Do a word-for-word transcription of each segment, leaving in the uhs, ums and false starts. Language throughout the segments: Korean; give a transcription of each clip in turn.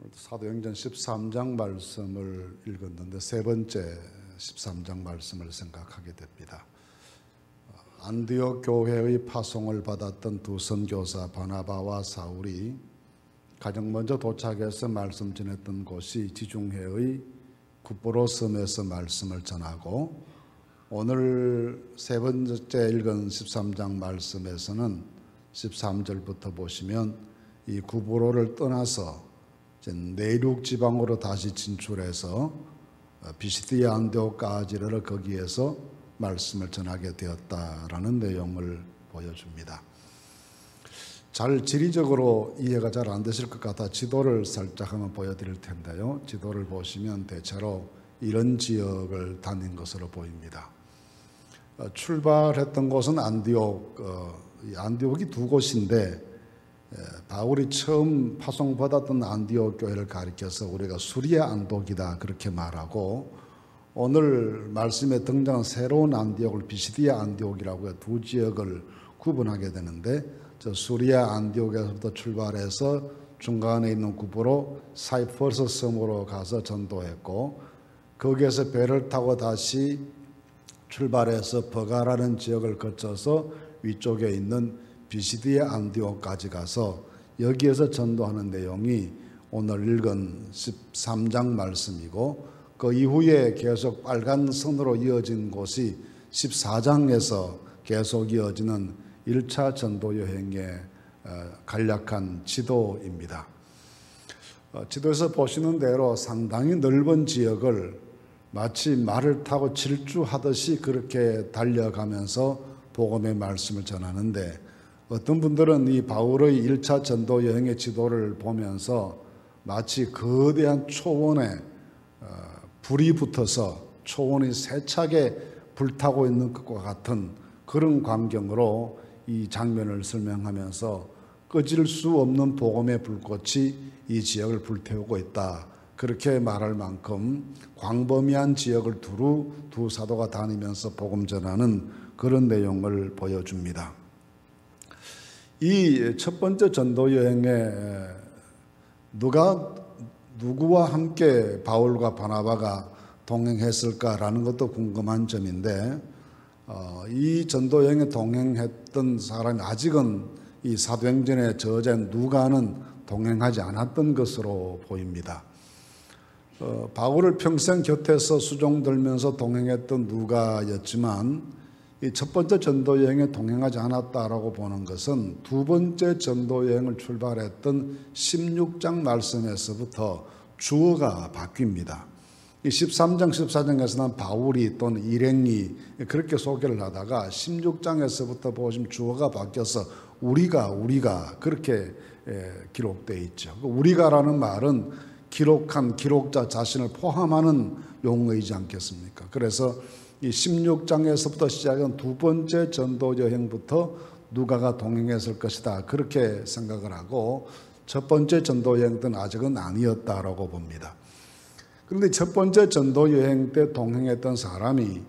사도행전 십삼 장 말씀을 읽었는데 세 번째 십삼 장 말씀을 생각하게 됩니다. 안디옥 교회의 파송을 받았던 두 선교사 바나바와 사울이 가장 먼저 도착해서 말씀 전했던 곳이 지중해의 구브로 섬에서 말씀을 전하고, 오늘 세 번째 읽은 십삼 장 말씀에서는 십삼 절부터 보시면 이 구브로를 떠나서 내륙 지방으로 다시 진출해서 비시디아 안디옥까지를 거기에서 말씀을 전하게 되었다라는 내용을 보여줍니다. 잘 지리적으로 이해가 잘 안 되실 것 같아 지도를 살짝 한번 보여드릴 텐데요. 지도를 보시면 대체로 이런 지역을 다닌 것으로 보입니다. 출발했던 곳은 안디옥, 안디옥이 두 곳인데 바울이 처음 파송받았던 안디옥 교회를 가리켜서 우리가 수리아 안독이다 그렇게 말하고, 오늘 말씀에 등장한 새로운 안디옥을 비시디아 안디옥이라고 두 지역을 구분하게 되는데, 저 수리아 안디옥에서부터 출발해서 중간에 있는 구브로 사이퍼스 섬으로 가서 전도했고, 거기에서 배를 타고 다시 출발해서 버가라는 지역을 거쳐서 위쪽에 있는 비시디아 안디옥까지 가서 여기에서 전도하는 내용이 오늘 읽은 십삼 장 말씀이고, 그 이후에 계속 빨간 선으로 이어진 곳이 십사 장에서 계속 이어지는 일 차 전도 여행의 간략한 지도입니다. 지도에서 보시는 대로 상당히 넓은 지역을 마치 말을 타고 질주하듯이 그렇게 달려가면서 복음의 말씀을 전하는데, 어떤 분들은 이 바울의 일 차 전도 여행의 지도를 보면서 마치 거대한 초원에 불이 붙어서 초원이 세차게 불타고 있는 것과 같은 그런 광경으로 이 장면을 설명하면서 꺼질 수 없는 복음의 불꽃이 이 지역을 불태우고 있다, 그렇게 말할 만큼 광범위한 지역을 두루 두 사도가 다니면서 복음 전하는 그런 내용을 보여줍니다. 이 첫 번째 전도 여행에 누가 누구와 함께 바울과 바나바가 동행했을까라는 것도 궁금한 점인데, 어, 이 전도 여행에 동행했던 사람이 아직은 이 사도행전에 저자인 누가는 동행하지 않았던 것으로 보입니다. 어, 바울을 평생 곁에서 수종 들면서 동행했던 누가였지만, 이 첫 번째 전도 여행에 동행하지 않았다라고 보는 것은 두 번째 전도 여행을 출발했던 십육 장 말씀에서부터 주어가 바뀝니다. 이 십삼 장, 십사 장에서는 바울이 또는 일행이 그렇게 소개를 하다가 십육 장에서부터 보시면 주어가 바뀌어서 우리가 우리가 그렇게 기록되어 있죠. 우리가라는 말은 기록한 기록자 자신을 포함하는 용어이지 않겠습니까? 그래서 이 십육 장에서부터 시작한 두 번째 전도 여행부터 누가가 동행했을 것이다, 그렇게 생각을 하고, 첫 번째 전도 여행 때는 아직은 아니었다라고 봅니다. 그런데 첫 번째 전도 여행 때 동행했던 사람이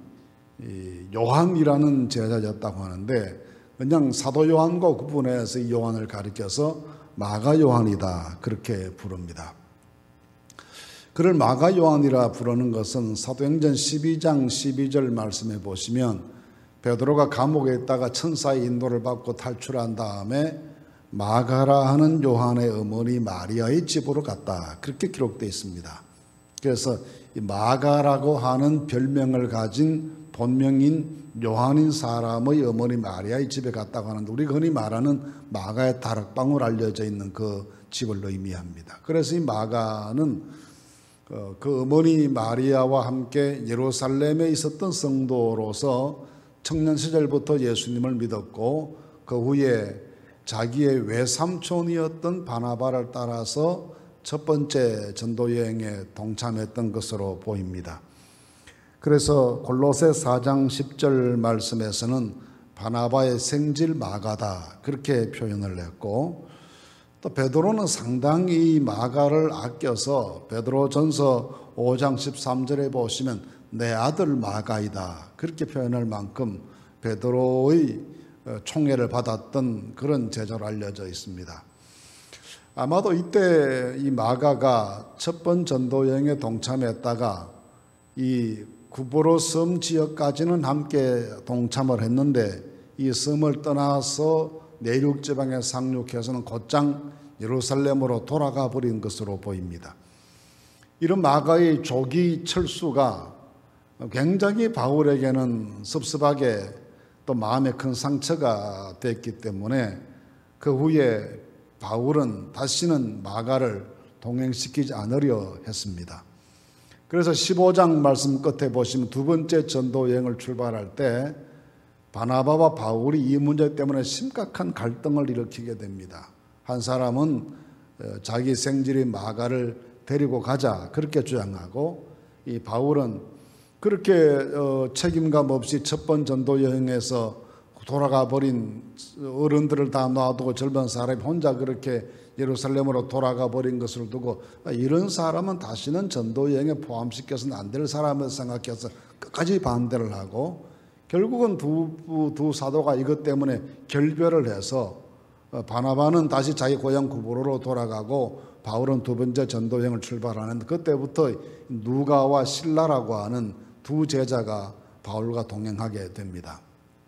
요한이라는 제자였다고 하는데, 그냥 사도 요한과 구분해서 이 요한을 가리켜서 마가 요한이다 그렇게 부릅니다. 그를 마가 요한이라 부르는 것은 사도행전 십이 장 십이 절 말씀해 보시면, 베드로가 감옥에 있다가 천사의 인도를 받고 탈출한 다음에 마가라 하는 요한의 어머니 마리아의 집으로 갔다, 그렇게 기록되어 있습니다. 그래서 이 마가라고 하는 별명을 가진 본명인 요한인 사람의 어머니 마리아의 집에 갔다고 하는데, 우리가 흔히 말하는 마가의 다락방으로 알려져 있는 그 집을 의미합니다. 그래서 이 마가는 그 어머니 마리아와 함께 예루살렘에 있었던 성도로서 청년 시절부터 예수님을 믿었고, 그 후에 자기의 외삼촌이었던 바나바를 따라서 첫 번째 전도 여행에 동참했던 것으로 보입니다. 그래서 골로새 사 장 십 절 말씀에서는 바나바의 생질 마가다 그렇게 표현을 했고, 또 베드로는 상당히 마가를 아껴서 베드로전서 오 장 십삼 절에 보시면 내 아들 마가이다 그렇게 표현할 만큼 베드로의 총애를 받았던 그런 제자로 알려져 있습니다. 아마도 이때 이 마가가 첫 번 전도 여행에 동참했다가 이 구브로 섬 지역까지는 함께 동참을 했는데 이 섬을 떠나서 내륙 지방에 상륙해서는 곧장 예루살렘으로 돌아가 버린 것으로 보입니다. 이런 마가의 조기 철수가 굉장히 바울에게는 섭섭하게 또 마음에 큰 상처가 됐기 때문에 그 후에 바울은 다시는 마가를 동행시키지 않으려 했습니다. 그래서 십오 장 말씀 끝에 보시면 두 번째 전도 여행을 출발할 때 바나바와 바울이 이 문제 때문에 심각한 갈등을 일으키게 됩니다. 한 사람은 자기 생질인 마가를 데리고 가자 그렇게 주장하고, 이 바울은 그렇게 책임감 없이 첫 번 전도 여행에서 돌아가 버린 어른들을 다 놔두고 젊은 사람이 혼자 그렇게 예루살렘으로 돌아가 버린 것을 두고 이런 사람은 다시는 전도 여행에 포함시켜서는 안 될 사람을 생각해서 끝까지 반대를 하고, 결국은 두, 두 사도가 이것 때문에 결별을 해서 바나바는 다시 자기 고향 구브로로 돌아가고 바울은 두 번째 전도 여행을 출발하는데, 그때부터 누가와 실라라고 하는 두 제자가 바울과 동행하게 됩니다.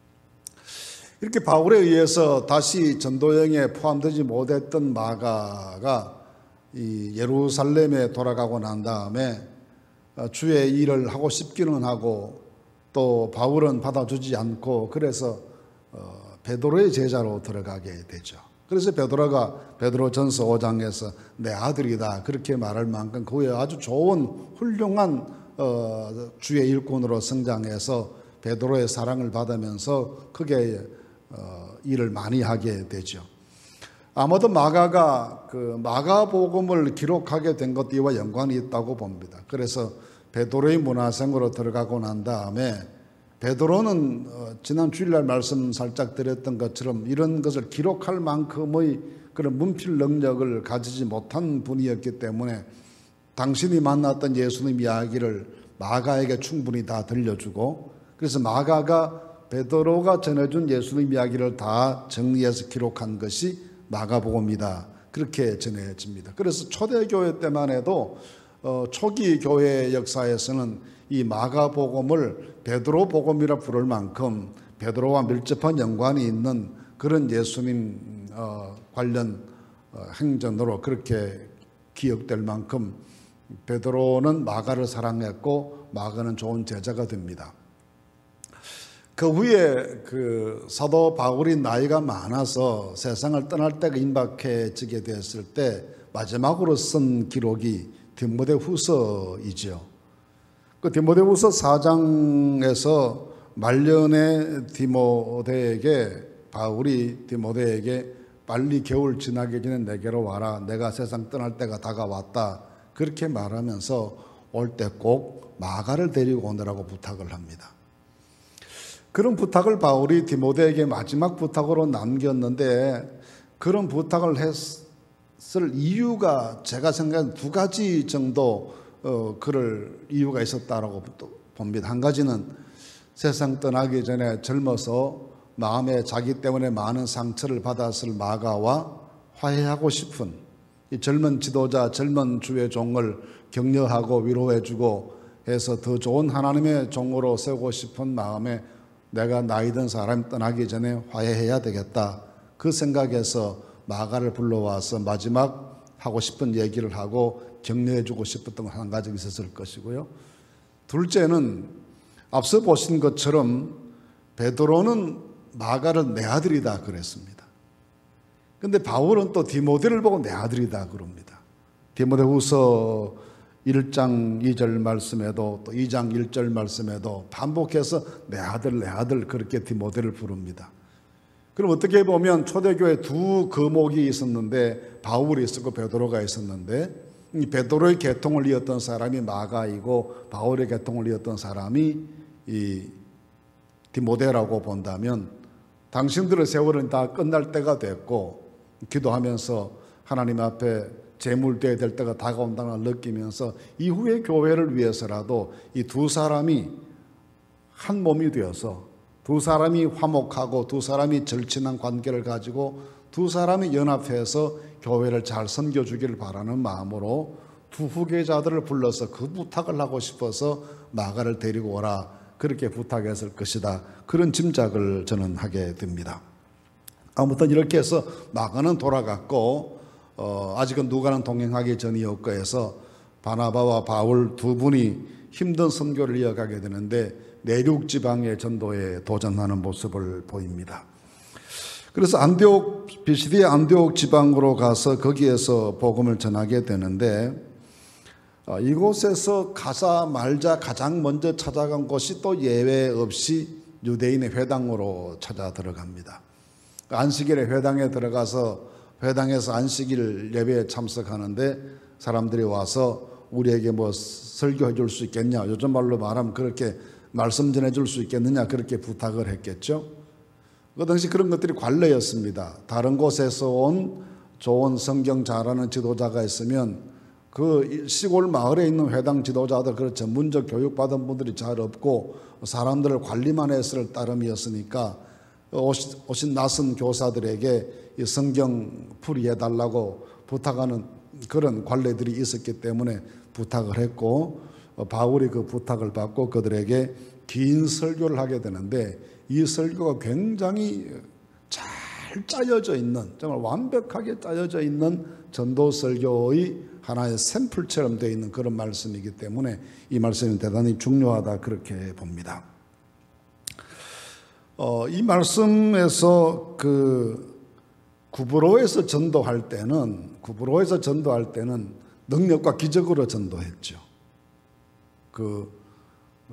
이렇게 바울에 의해서 다시 전도 여행에 포함되지 못했던 마가가 이 예루살렘에 돌아가고 난 다음에 주의 일을 하고 싶기는 하고 또 바울은 받아주지 않고, 그래서 베드로의 제자로 들어가게 되죠. 그래서 베드로가 베드로전서 오 장에서 내 아들이다 그렇게 말할 만큼 그 후에 아주 좋은 훌륭한 주의 일꾼으로 성장해서 베드로의 사랑을 받으면서 크게 일을 많이 하게 되죠. 아마도 마가가 그 마가복음을 기록하게 된 것도 이와 연관이 있다고 봅니다. 그래서 베드로의 문화생으로 들어가고 난 다음에 베드로는 지난 주일날 말씀 살짝 드렸던 것처럼 이런 것을 기록할 만큼의 그런 문필 능력을 가지지 못한 분이었기 때문에 당신이 만났던 예수님 이야기를 마가에게 충분히 다 들려주고, 그래서 마가가 베드로가 전해준 예수님 이야기를 다 정리해서 기록한 것이 마가복음이다 그렇게 전해집니다. 그래서 초대교회 때만 해도 어, 초기 교회 역사에서는 이 마가복음을 베드로 복음이라 부를 만큼 베드로와 밀접한 연관이 있는 그런 예수님 어, 관련 어, 행전으로 그렇게 기억될 만큼 베드로는 마가를 사랑했고 마가는 좋은 제자가 됩니다. 그 후에 그 사도 바울이 나이가 많아서 세상을 떠날 때가 임박해지게 됐을 때 마지막으로 쓴 기록이 디모데후서이죠. 그 디모데후서 사 장에서 말년의 디모데에게 바울이 디모데에게 빨리 겨울 지나기 전에 내게로 와라. 내가 세상 떠날 때가 다가왔다. 그렇게 말하면서 올 때 꼭 마가를 데리고 오느라고 부탁을 합니다. 그런 부탁을 바울이 디모데에게 마지막 부탁으로 남겼는데, 그런 부탁을 했을 이유가 제가 생각하는 두 가지 정도 어, 그럴 이유가 있었다라고 봅니다. 한 가지는 세상 떠나기 전에 젊어서 마음에 자기 때문에 많은 상처를 받았을 마가와 화해하고 싶은 이 젊은 지도자, 젊은 주의 종을 격려하고 위로해주고 해서 더 좋은 하나님의 종으로 세우고 싶은 마음에 내가 나이 든 사람이 떠나기 전에 화해해야 되겠다. 그 생각에서 마가를 불러와서 마지막 하고 싶은 얘기를 하고 격려해주고 싶었던 한 가지가 있었을 것이고요. 둘째는 앞서 보신 것처럼 베드로는 마가를 내 아들이다 그랬습니다. 그런데 바울은 또 디모데를 보고 내 아들이다 그럽니다. 디모데후서 일 장 이 절 말씀에도 또 이 장 일 절 말씀에도 반복해서 내 아들 내 아들 그렇게 디모데를 부릅니다. 그럼 어떻게 보면 초대교회 두 거목이 있었는데 바울이 있었고 베드로가 있었는데, 이 베드로의 계통을 이었던 사람이 마가이고 바울의 계통을 이었던 사람이 이 디모데라고 본다면, 당신들의 세월은 다 끝날 때가 됐고 기도하면서 하나님 앞에 재물되어야 될 때가 다가온다는 걸 느끼면서 이후의 교회를 위해서라도 이 두 사람이 한 몸이 되어서 두 사람이 화목하고 두 사람이 절친한 관계를 가지고 두 사람이 연합해서 교회를 잘 섬겨주기를 바라는 마음으로 두 후계자들을 불러서 그 부탁을 하고 싶어서 마가를 데리고 오라 그렇게 부탁했을 것이다. 그런 짐작을 저는 하게 됩니다. 아무튼 이렇게 해서 마가는 돌아갔고 어, 아직은 누가는 동행하기 전이었고 해서 바나바와 바울 두 분이 힘든 선교를 이어가게 되는데 내륙 지방의 전도에 도전하는 모습을 보입니다. 그래서 안디옥, 비시디의 안디옥 지방으로 가서 거기에서 복음을 전하게 되는데 이곳에서 가자 말자 가장 먼저 찾아간 곳이 또 예외 없이 유대인의 회당으로 찾아 들어갑니다. 안식일에 회당에 들어가서 회당에서 안식일 예배에 참석하는데 사람들이 와서 우리에게 뭐 설교해 줄 수 있겠냐, 요즘 말로 말하면 그렇게 말씀 전해 줄 수 있겠느냐 그렇게 부탁을 했겠죠. 그 당시 그런 것들이 관례였습니다. 다른 곳에서 온 좋은 성경 잘하는 지도자가 있으면 그 시골 마을에 있는 회당 지도자들, 그 전문적 교육받은 분들이 잘 없고 사람들을 관리만 했을 따름이었으니까 오신, 오신 낯선 교사들에게 이 성경 풀이해달라고 부탁하는 그런 관례들이 있었기 때문에 부탁을 했고 바울이 그 부탁을 받고 그들에게 긴 설교를 하게 되는데 이 설교가 굉장히 잘 짜여져 있는, 정말 완벽하게 짜여져 있는 전도 설교의 하나의 샘플처럼 되어 있는 그런 말씀이기 때문에 이 말씀이 대단히 중요하다 그렇게 봅니다. 어, 이 말씀에서 그 구브로에서 전도할 때는 구브로에서 전도할 때는 능력과 기적으로 전도했죠. 그 어,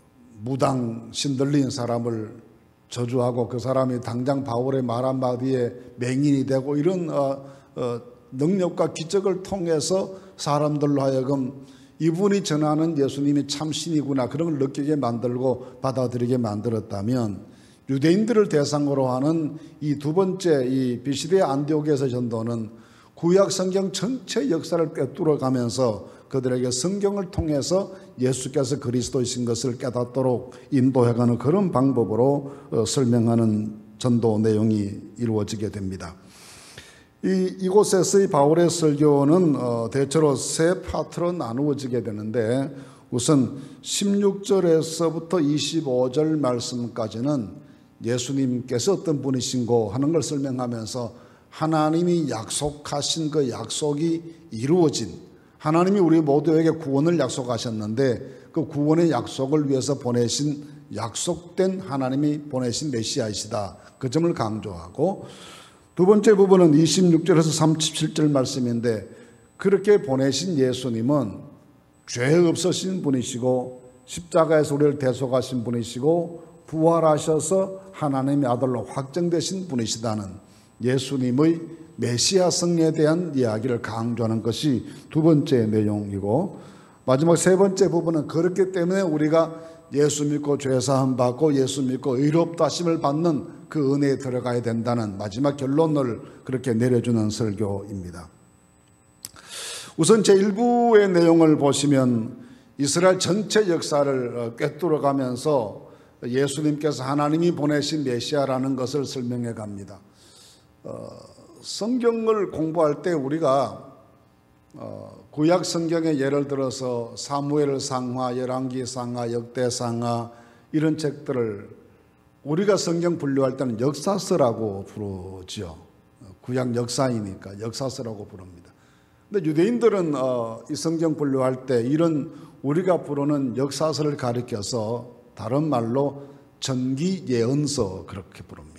무당 신들린 사람을 저주하고 그 사람이 당장 바울의 말 한마디에 맹인이 되고 이런 어, 어, 능력과 기적을 통해서 사람들로 하여금 이분이 전하는 예수님이 참 신이구나 그런 걸 느끼게 만들고 받아들이게 만들었다면 유대인들을 대상으로 하는 이 두 번째 이 비시디의 안디옥에서 전도는 구약 성경 전체 역사를 꿰뚫어 가면서 그들에게 성경을 통해서 예수께서 그리스도이신 것을 깨닫도록 인도해가는 그런 방법으로 설명하는 전도 내용이 이루어지게 됩니다. 이, 이곳에서의 바울의 설교는 어, 대체로 세 파트로 나누어지게 되는데 우선 십육 절에서부터 이십오 절 말씀까지는 예수님께서 어떤 분이신고 하는 걸 설명하면서 하나님이 약속하신 그 약속이 이루어진, 하나님이 우리 모두에게 구원을 약속하셨는데 그 구원의 약속을 위해서 보내신, 약속된 하나님이 보내신 메시아이시다 그 점을 강조하고, 두 번째 부분은 이십육 절에서 삼십칠 절 말씀인데 그렇게 보내신 예수님은 죄 없으신 분이시고 십자가에서 우리를 대속하신 분이시고 부활하셔서 하나님의 아들로 확정되신 분이시다는 예수님의 메시아성에 대한 이야기를 강조하는 것이 두 번째 내용이고, 마지막 세 번째 부분은 그렇기 때문에 우리가 예수 믿고 죄사함 받고 예수 믿고 의롭다 하심을 받는 그 은혜에 들어가야 된다는 마지막 결론을 그렇게 내려주는 설교입니다. 우선 제일 부의 내용을 보시면 이스라엘 전체 역사를 꿰뚫어 가면서 예수님께서 하나님이 보내신 메시아라는 것을 설명해 갑니다. 어, 성경을 공부할 때 우리가 어, 구약 성경의 예를 들어서 사무엘 상하, 열왕기 상하, 역대 상하 이런 책들을 우리가 성경 분류할 때는 역사서라고 부르죠. 구약 역사이니까 역사서라고 부릅니다. 근데 유대인들은 어, 이 성경 분류할 때 이런 우리가 부르는 역사서를 가리켜서 다른 말로 전기 예언서 그렇게 부릅니다.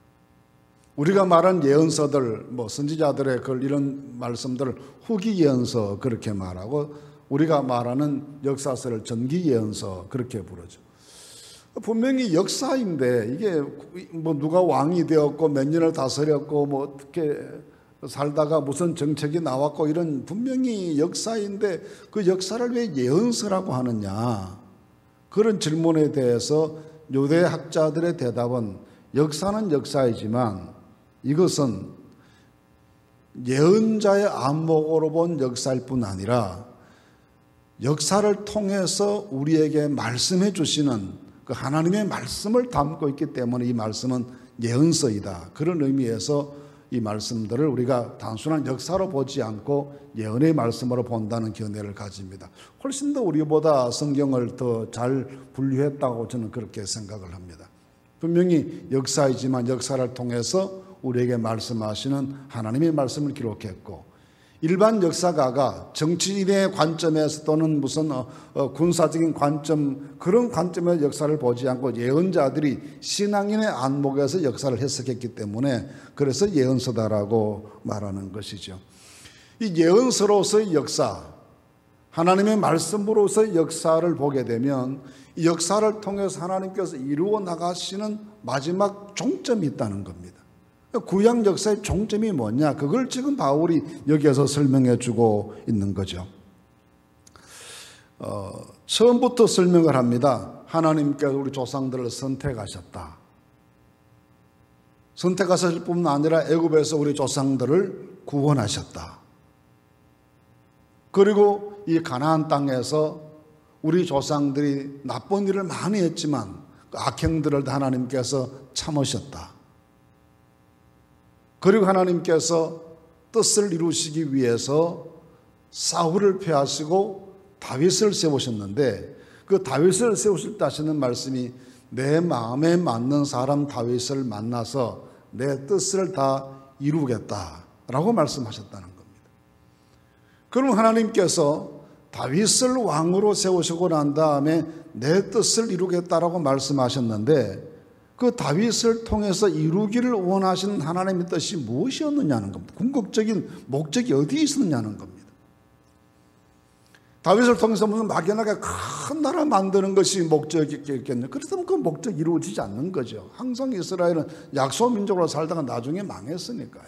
우리가 말한 예언서들, 뭐 선지자들의 글 이런 말씀들을 후기 예언서 그렇게 말하고 우리가 말하는 역사서를 전기 예언서 그렇게 부르죠. 분명히 역사인데 이게 뭐 누가 왕이 되었고 몇 년을 다스렸고 뭐 어떻게 살다가 무슨 정책이 나왔고 이런 분명히 역사인데 그 역사를 왜 예언서라고 하느냐, 그런 질문에 대해서 유대 학자들의 대답은 역사는 역사이지만 이것은 예언자의 안목으로 본 역사일 뿐 아니라 역사를 통해서 우리에게 말씀해 주시는 그 하나님의 말씀을 담고 있기 때문에 이 말씀은 예언서이다. 그런 의미에서 이 말씀들을 우리가 단순한 역사로 보지 않고 예언의 말씀으로 본다는 견해를 가집니다. 훨씬 더 우리보다 성경을 더 잘 분류했다고 저는 그렇게 생각을 합니다. 분명히 역사이지만 역사를 통해서 우리에게 말씀하시는 하나님의 말씀을 기록했고, 일반 역사가가 정치인의 관점에서 또는 무슨 어, 어, 군사적인 관점, 그런 관점에서 역사를 보지 않고 예언자들이 신앙인의 안목에서 역사를 해석했기 때문에 그래서 예언서다라고 말하는 것이죠. 이 예언서로서의 역사, 하나님의 말씀으로서의 역사를 보게 되면 이 역사를 통해서 하나님께서 이루어 나가시는 마지막 종점이 있다는 겁니다. 구약 역사의 종점이 뭐냐? 그걸 지금 바울이 여기에서 설명해 주고 있는 거죠. 어, 처음부터 설명을 합니다. 하나님께서 우리 조상들을 선택하셨다. 선택하실 뿐만 아니라 애굽에서 우리 조상들을 구원하셨다. 그리고 이 가나안 땅에서 우리 조상들이 나쁜 일을 많이 했지만 그 악행들을 하나님께서 참으셨다. 그리고 하나님께서 뜻을 이루시기 위해서 사울을 폐하시고 다윗을 세우셨는데, 그 다윗을 세우실 때 하시는 말씀이 내 마음에 맞는 사람 다윗을 만나서 내 뜻을 다 이루겠다라고 말씀하셨다는 겁니다. 그럼 하나님께서 다윗을 왕으로 세우시고 난 다음에 내 뜻을 이루겠다라고 말씀하셨는데, 그 다윗을 통해서 이루기를 원하시는 하나님의 뜻이 무엇이었느냐는 겁니다. 궁극적인 목적이 어디에 있었느냐는 겁니다. 다윗을 통해서 무슨 막연하게 큰 나라 만드는 것이 목적이겠냐? 그렇다면 그 목적이 이루어지지 않는 거죠. 항상 이스라엘은 약소 민족으로 살다가 나중에 망했으니까요.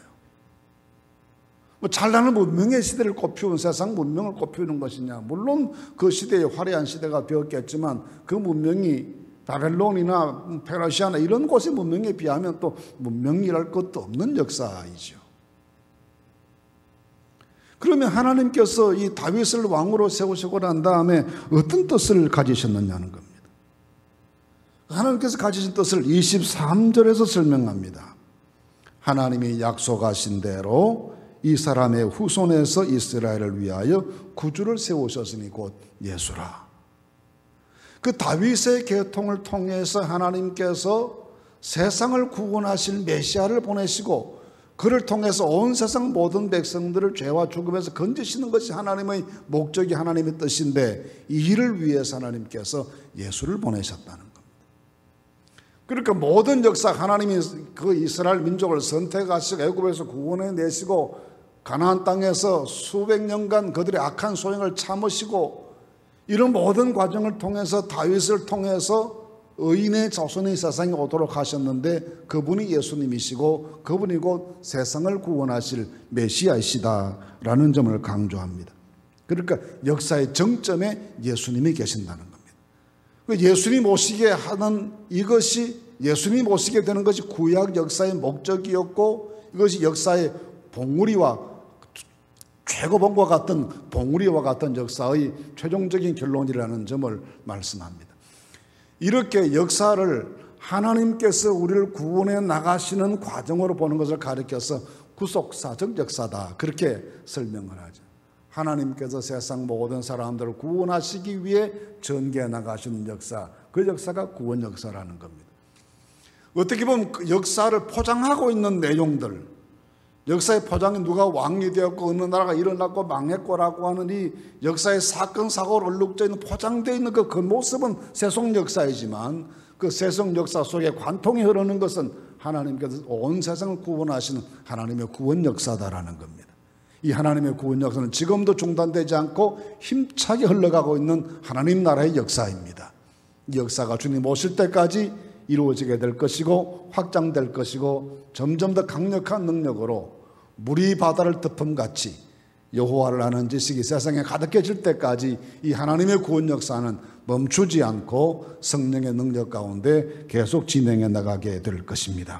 뭐 잘나는 문명의 시대를 꽃피운 세상 문명을 꽃피우는 것이냐? 물론 그 시대에 화려한 시대가 되었겠지만 그 문명이 바벨론이나 페르시아나 이런 곳의 문명에 비하면 또 문명이랄 것도 없는 역사이죠. 그러면 하나님께서 이 다윗을 왕으로 세우시고 난 다음에 어떤 뜻을 가지셨느냐는 겁니다. 하나님께서 가지신 뜻을 이십삼 절에서 설명합니다. 하나님이 약속하신 대로 이 사람의 후손에서 이스라엘을 위하여 구주를 세우셨으니 곧 예수라. 그 다윗의 계통을 통해서 하나님께서 세상을 구원하실 메시아를 보내시고 그를 통해서 온 세상 모든 백성들을 죄와 죽음에서 건지시는 것이 하나님의 목적이 하나님의 뜻인데, 이 일을 위해서 하나님께서 예수를 보내셨다는 겁니다. 그러니까 모든 역사, 하나님이 그 이스라엘 민족을 선택하시고 애굽에서 구원해 내시고 가나안 땅에서 수백 년간 그들의 악한 소행을 참으시고 이런 모든 과정을 통해서 다윗을 통해서 의인의 자손이 세상에 오도록 하셨는데, 그분이 예수님이시고 그분이 곧 세상을 구원하실 메시아이시다라는 점을 강조합니다. 그러니까 역사의 정점에 예수님이 계신다는 겁니다. 예수님 오시게 하는 이것이, 예수님 오시게 되는 것이 구약 역사의 목적이었고, 이것이 역사의 봉우리와 최고봉과 같은 봉우리와 같은 역사의 최종적인 결론이라는 점을 말씀합니다. 이렇게 역사를 하나님께서 우리를 구원해 나가시는 과정으로 보는 것을 가리켜서 구속사적 역사다, 그렇게 설명을 하죠. 하나님께서 세상 모든 사람들을 구원하시기 위해 전개해 나가시는 역사, 그 역사가 구원 역사라는 겁니다. 어떻게 보면 그 역사를 포장하고 있는 내용들, 역사의 포장이 누가 왕이 되었고 어느 나라가 일어났고 망했고라고 하는 이 역사의 사건 사고로 얼룩져 있는 포장되어 있는 그, 그 모습은 세속 역사이지만, 그 세속 역사 속에 관통이 흐르는 것은 하나님께서 온 세상을 구원하시는 하나님의 구원 역사다라는 겁니다. 이 하나님의 구원 역사는 지금도 중단되지 않고 힘차게 흘러가고 있는 하나님 나라의 역사입니다. 이 역사가 주님 오실 때까지 이루어지게 될 것이고 확장될 것이고, 점점 더 강력한 능력으로 물이 바다를 덮음같이 여호와를 아는 지식이 세상에 가득해질 때까지 이 하나님의 구원 역사는 멈추지 않고 성령의 능력 가운데 계속 진행해 나가게 될 것입니다.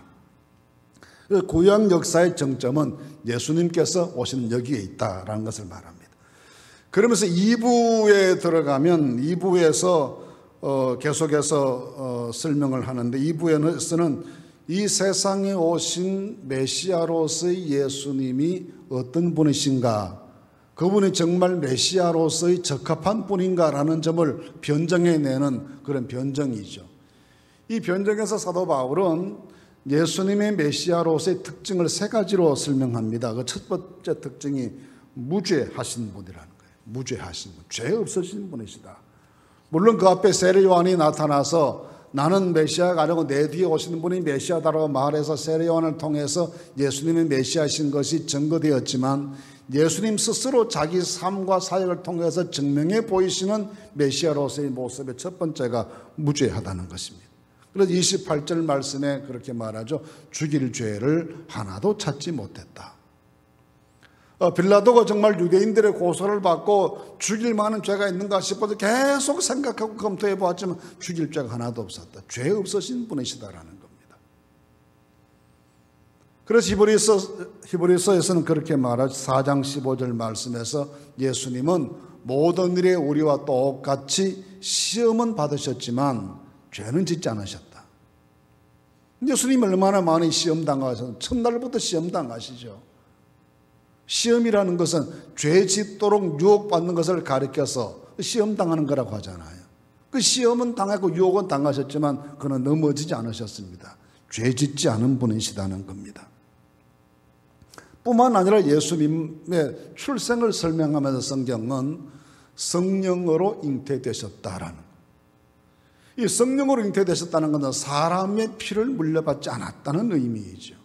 구약 역사의 정점은 예수님께서 오시는 여기에 있다라는 것을 말합니다. 그러면서 이 부에 들어가면 이 부에서 어 계속해서 어 설명을 하는데, 이 부에서는 이 세상에 오신 메시아로서의 예수님이 어떤 분이신가, 그분이 정말 메시아로서의 적합한 분인가라는 점을 변정해내는 그런 변정이죠. 이 변정에서 사도 바울은 예수님의 메시아로서의 특징을 세 가지로 설명합니다. 그 첫 번째 특징이 무죄하신 분이라는 거예요. 무죄하신 분, 죄 없으신 분이시다. 물론 그 앞에 세례 요한이 나타나서 나는 메시아가 아니고 내 뒤에 오시는 분이 메시아다라고 말해서 세례 요한을 통해서 예수님의 메시아신 것이 증거되었지만, 예수님 스스로 자기 삶과 사역을 통해서 증명해 보이시는 메시아로서의 모습의 첫 번째가 무죄하다는 것입니다. 그래서 이십팔 절 말씀에 그렇게 말하죠. 죽일 죄를 하나도 찾지 못했다. 어, 빌라도가 정말 유대인들의 고소를 받고 죽일 만한 죄가 있는가 싶어서 계속 생각하고 검토해 보았지만 죽일 죄가 하나도 없었다. 죄 없으신 분이시다라는 겁니다. 그래서 히브리서, 히브리서에서는 그렇게 말하죠. 사 장 십오 절 말씀에서 예수님은 모든 일에 우리와 똑같이 시험은 받으셨지만 죄는 짓지 않으셨다. 예수님 얼마나 많이 시험 당하셨어요. 첫날부터 시험 당하시죠. 시험이라는 것은 죄 짓도록 유혹받는 것을 가리켜서 시험 당하는 거라고 하잖아요. 그 시험은 당하고 유혹은 당하셨지만 그는 넘어지지 않으셨습니다. 죄 짓지 않은 분이시다는 겁니다. 뿐만 아니라 예수님의 출생을 설명하면서 성경은 성령으로 잉태되셨다라는, 이 성령으로 잉태되셨다는 것은 사람의 피를 물려받지 않았다는 의미이죠.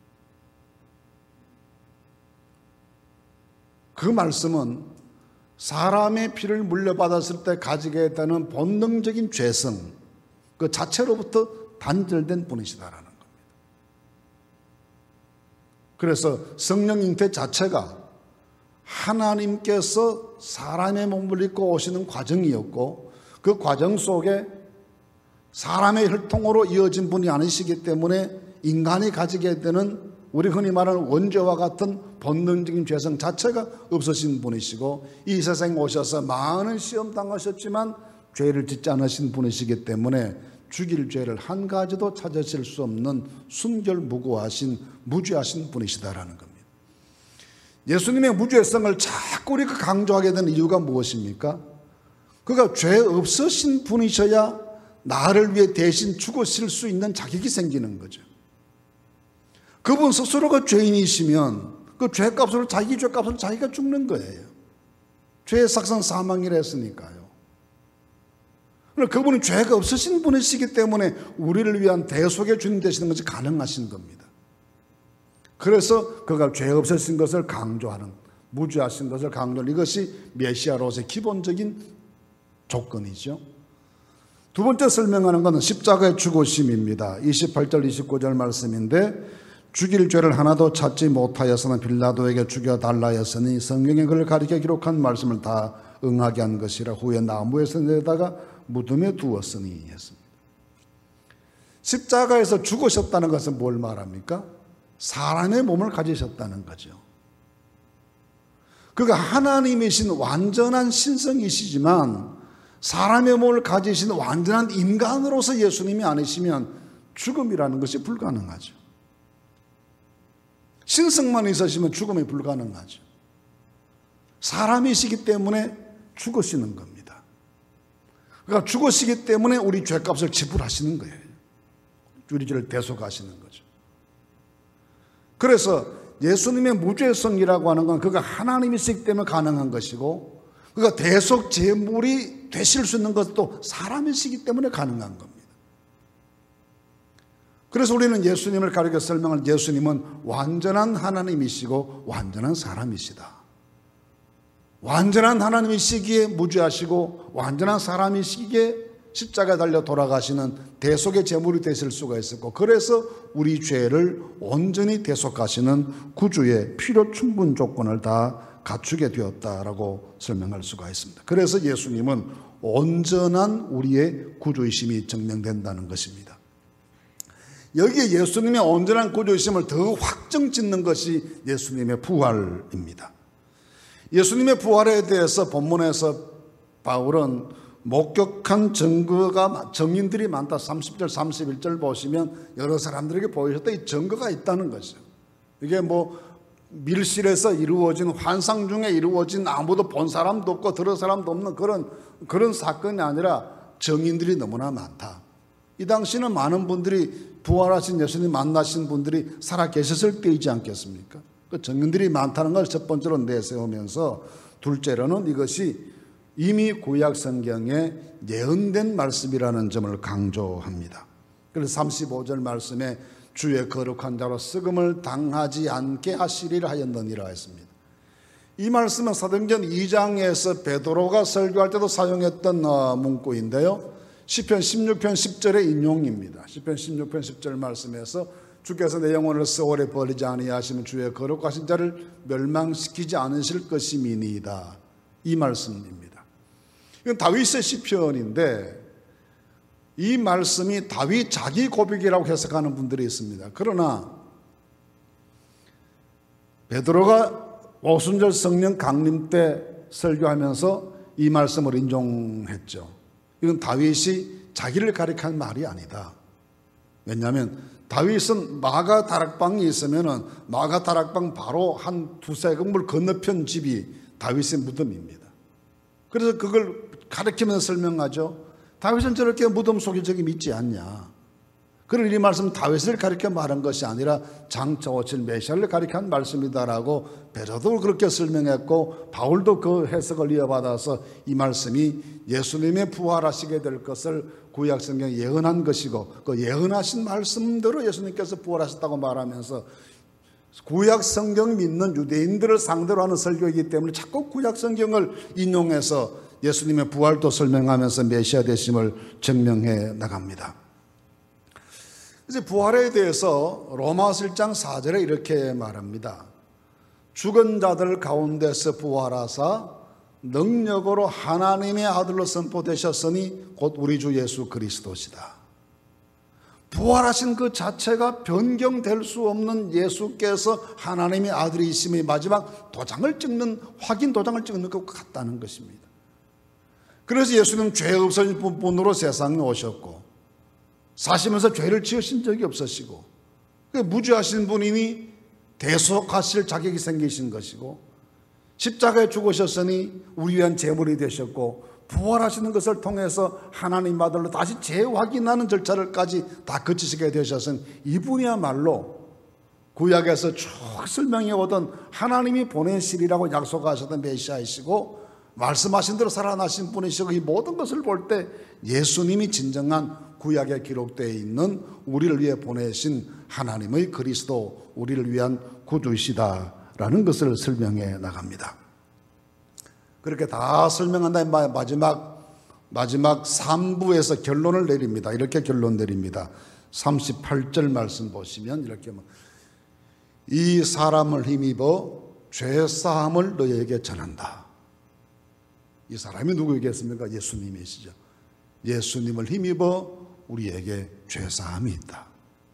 그 말씀은 사람의 피를 물려받았을 때 가지게 되는 본능적인 죄성 그 자체로부터 단절된 분이시다라는 겁니다. 그래서 성령 잉태 자체가 하나님께서 사람의 몸을 입고 오시는 과정이었고, 그 과정 속에 사람의 혈통으로 이어진 분이 아니시기 때문에 인간이 가지게 되는 우리 흔히 말하는 원죄와 같은 본능적인 죄성 자체가 없으신 분이시고, 이 세상에 오셔서 많은 시험 당하셨지만 죄를 짓지 않으신 분이시기 때문에 죽일 죄를 한 가지도 찾으실 수 없는 순결무구하신 무죄하신 분이시다라는 겁니다. 예수님의 무죄성을 자꾸 우리가 강조하게 되는 이유가 무엇입니까? 그가 죄 없으신 분이셔야 나를 위해 대신 죽으실 수 있는 자격이 생기는 거죠. 그분 스스로가 죄인이시면 그 죄값으로, 자기 죄값으로 자기가 죽는 거예요. 죄의 삭선 사망이라 했으니까요. 그분은 죄가 없으신 분이시기 때문에 우리를 위한 대속의 주님 되시는 것이 가능하신 겁니다. 그래서 그가 죄 없으신 것을 강조하는, 무죄하신 것을 강조하는, 이것이 메시아로서의 기본적인 조건이죠. 두 번째 설명하는 것은 십자가의 죽으심입니다. 이십팔 절 이십구 절 말씀인데, 죽일 죄를 하나도 찾지 못하여서는 빌라도에게 죽여달라 했으니 성경에 그를 가리켜 기록한 말씀을 다 응하게 한 것이라. 후에 나무에서 내다가 무덤에 두었으니 했습니다. 십자가에서 죽으셨다는 것은 뭘 말합니까? 사람의 몸을 가지셨다는 거죠. 그가 하나님이신 완전한 신성이시지만 사람의 몸을 가지신 완전한 인간으로서 예수님이 아니시면 죽음이라는 것이 불가능하죠. 신성만 있으시면 죽음이 불가능하죠. 사람이시기 때문에 죽으시는 겁니다. 그러니까 죽으시기 때문에 우리 죄값을 지불하시는 거예요. 우리 죄를 대속하시는 거죠. 그래서 예수님의 무죄성이라고 하는 건 그가 하나님이시기 때문에 가능한 것이고, 그가 대속 제물이 되실 수 있는 것도 사람이시기 때문에 가능한 겁니다. 그래서 우리는 예수님을 가리켜 설명할 예수님은 완전한 하나님이시고 완전한 사람이시다. 완전한 하나님이시기에 무죄하시고 완전한 사람이시기에 십자가에 달려 돌아가시는 대속의 제물이 되실 수가 있었고, 그래서 우리 죄를 온전히 대속하시는 구주의 필요 충분 조건을 다 갖추게 되었다라고 설명할 수가 있습니다. 그래서 예수님은 온전한 우리의 구주이심이 증명된다는 것입니다. 여기에 예수님의 온전한 구주이심을 더 확정짓는 것이 예수님의 부활입니다. 예수님의 부활에 대해서 본문에서 바울은 목격한 증거가, 증인들이 많다. 삼십 절 삼십일 절 보시면 여러 사람들에게 보여줬다. 이 증거가 있다는 거죠. 이게 뭐 밀실에서 이루어진, 환상 중에 이루어진, 아무도 본 사람도 없고 들은 사람도 없는 그런 그런 사건이 아니라 증인들이 너무나 많다. 이 당시는 많은 분들이, 부활하신 예수님 만나신 분들이 살아 계셨을 때이지 않겠습니까? 그 증인들이 많다는 걸 첫 번째로 내세우면서, 둘째로는 이것이 이미 구약 성경에 예언된 말씀이라는 점을 강조합니다. 그래서 삼십오 절 말씀에 주의 거룩한 자로 썩음을 당하지 않게 하시리라 하였느니라 했습니다. 이 말씀은 사도행전 이 장에서 베드로가 설교할 때도 사용했던 문구인데요, 시편 십육 편 십 절의 인용입니다. 시편 십육 편 십 절 말씀에서 주께서 내 영혼을 세월에 버리지 아니하시면 주의 거룩하신 자를 멸망시키지 않으실 것임이니이다. 이 말씀입니다. 이건 다윗의 시편인데 이 말씀이 다윗 자기 고백이라고 해석하는 분들이 있습니다. 그러나 베드로가 오순절 성령 강림 때 설교하면서 이 말씀을 인용했죠. 이건 다윗이 자기를 가리키는 말이 아니다. 왜냐하면 다윗은 마가 다락방이 있으면 마가 다락방 바로 한 두세 건물 건너편 집이 다윗의 무덤입니다. 그래서 그걸 가리키면서 설명하죠. 다윗은 저렇게 무덤 속에 저기 믿지 않냐. 그런 이 말씀은 다윗을 가리켜 말한 것이 아니라 장차 오실 메시아를 가리켜한 말씀이다라고 베드로도 그렇게 설명했고, 바울도 그 해석을 이어받아서 이 말씀이 예수님의 부활하시게 될 것을 구약 성경에 예언한 것이고, 그 예언하신 말씀대로 예수님께서 부활하셨다고 말하면서, 구약 성경 믿는 유대인들을 상대로 하는 설교이기 때문에 자꾸 구약 성경을 인용해서 예수님의 부활도 설명하면서 메시아 되심을 증명해 나갑니다. 이제 부활에 대해서 로마서 일 장 사 절에 이렇게 말합니다. 죽은 자들 가운데서 부활하사 능력으로 하나님의 아들로 선포되셨으니 곧 우리 주 예수 그리스도시다. 부활하신 그 자체가 변경될 수 없는 예수께서 하나님의 아들이심의 마지막 도장을 찍는, 확인 도장을 찍는 것 같다는 것입니다. 그래서 예수님 죄 없으신 분으로 세상에 오셨고, 사시면서 죄를 지으신 적이 없으시고, 무죄하신 분이니 대속하실 자격이 생기신 것이고, 십자가에 죽으셨으니 우리 위한 제물이 되셨고, 부활하시는 것을 통해서 하나님 아들로 다시 재확인하는 절차를까지 다 거치시게 되셨은 이분이야말로 구약에서 쭉 설명해 오던 하나님이 보내시리라고 약속하셨던 메시아이시고, 말씀하신 대로 살아나신 분이시고, 이 모든 것을 볼 때 예수님이 진정한 구약에 기록되어 있는 우리를 위해 보내신 하나님의 그리스도, 우리를 위한 구주이시다라는 것을 설명해 나갑니다. 그렇게 다 설명한 다음에 마지막 마지막 삼 부에서 결론을 내립니다. 이렇게 결론 내립니다. 삼십팔 절 말씀 보시면 이렇게, 이 사람을 힘입어 죄사함을 너희에게 전한다. 이 사람이 누구이겠습니까? 예수님이시죠. 예수님을 힘입어 우리에게 죄사함이 있다.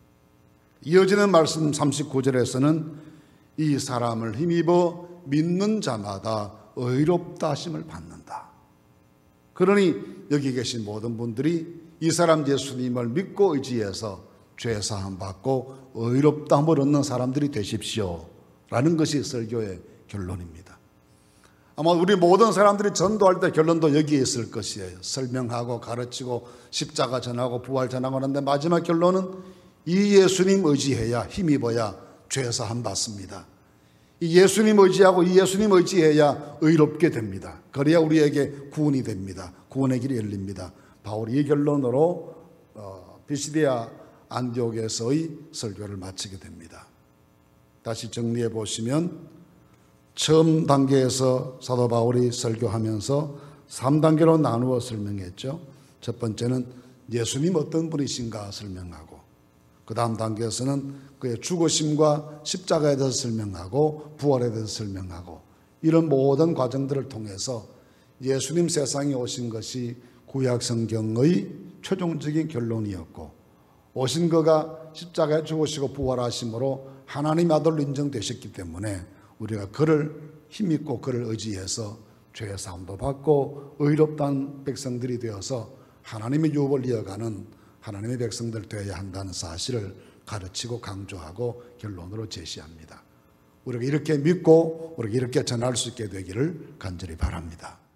이어지는 말씀 삼십구 절에서는 이 사람을 힘입어 믿는 자마다 의롭다 하심을 받는다. 그러니 여기 계신 모든 분들이 이 사람 예수님을 믿고 의지해서 죄사함 받고 의롭다함을 얻는 사람들이 되십시오 라는 것이 설교의 결론입니다. 아마 우리 모든 사람들이 전도할 때 결론도 여기에 있을 것이에요. 설명하고 가르치고 십자가 전하고 부활 전하고 하는데 마지막 결론은 이 예수님 의지해야, 힘입어야 죄사함 받습니다. 이 예수님 의지하고 이 예수님 의지해야 의롭게 됩니다. 그래야 우리에게 구원이 됩니다. 구원의 길이 열립니다. 바울이 이 결론으로 어, 비시디아 안디옥에서의 설교를 마치게 됩니다. 다시 정리해 보시면 처음 단계에서 사도 바울이 설교하면서 삼 단계로 나누어 설명했죠. 첫 번째는 예수님 어떤 분이신가 설명하고, 그 다음 단계에서는 그의 죽으심과 십자가에 대해서 설명하고 부활에 대해서 설명하고, 이런 모든 과정들을 통해서 예수님 세상에 오신 것이 구약 성경의 최종적인 결론이었고, 오신 그가 십자가에 죽으시고 부활하심으로 하나님 아들로 인정되셨기 때문에 우리가 그를 힘입고 그를 의지해서 죄의 사함도 받고 의롭다는 백성들이 되어서 하나님의 유업을 이어가는 하나님의 백성들 되어야 한다는 사실을 가르치고 강조하고 결론으로 제시합니다. 우리가 이렇게 믿고 우리가 이렇게 전할 수 있게 되기를 간절히 바랍니다.